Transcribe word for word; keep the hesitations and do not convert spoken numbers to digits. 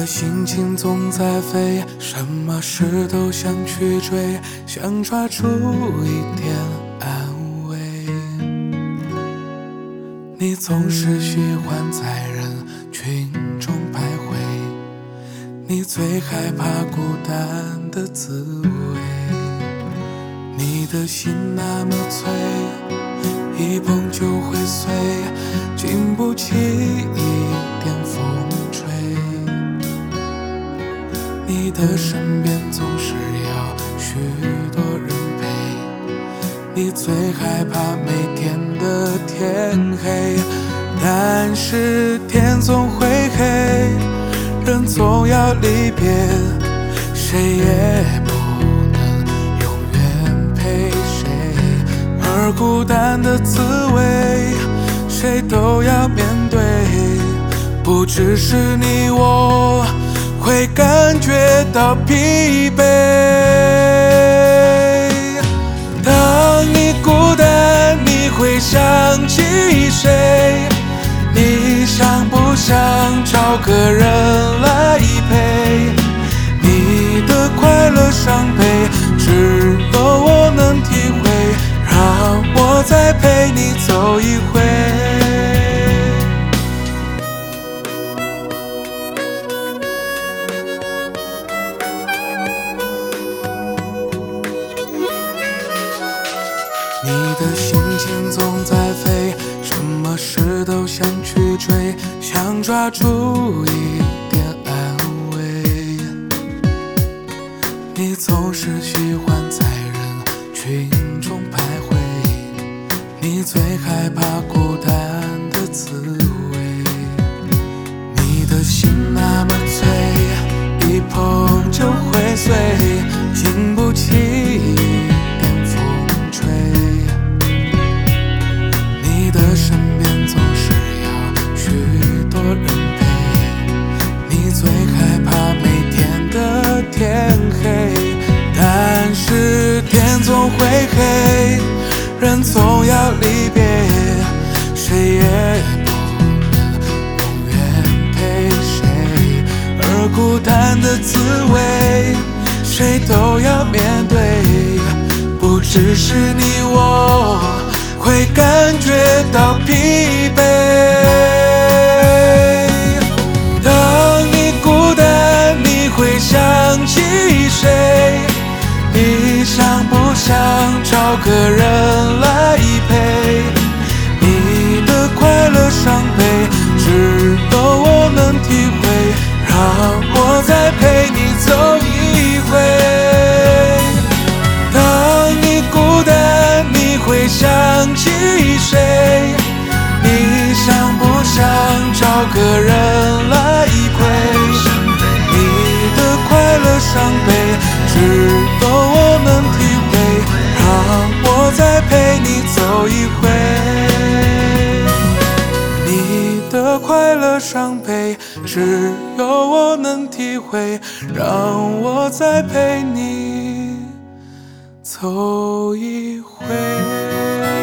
的心情总在飞，什么事都想去追，想抓住一点安慰。你总是喜欢在人群中徘徊，你最害怕孤单的滋味。你的心那么脆，一碰就会碎，经不起一点风吹。你的身边总是要许多人陪，你最害怕每天的天黑。但是天总会黑，人总要离别，谁也不能永远陪谁。而孤单的滋味，谁都要面对，不只是你我会感觉到疲惫。当你孤单，你会想起谁？你想不想找个人来陪？你的快乐伤悲，只有我能体会，让我再陪你走一回。你的心情总在飞，什么事都想去追，想抓住一点安慰。你总是喜欢在人群中徘徊，你最害怕孤单的滋味。你的心那么脆，一碰就会碎，经不起一点风吹。你的身边总是要许多人陪，你最害怕每天的天黑。但是天总会黑，人总要离别，谁也不能永远陪谁。而孤单的滋味，谁都要面对，不只是你我会感觉到疲惫。当你孤单，你会想起谁？你想不想找个人来陪？你的快乐伤悲，只有我能体会，让我再陪你走一回。当你孤单，你会想起谁？你想不想找个人来陪？你的快乐伤悲，只有我能体会，让我再陪你走一回。你的快乐伤悲，只有我能体会，让我再陪你走一回。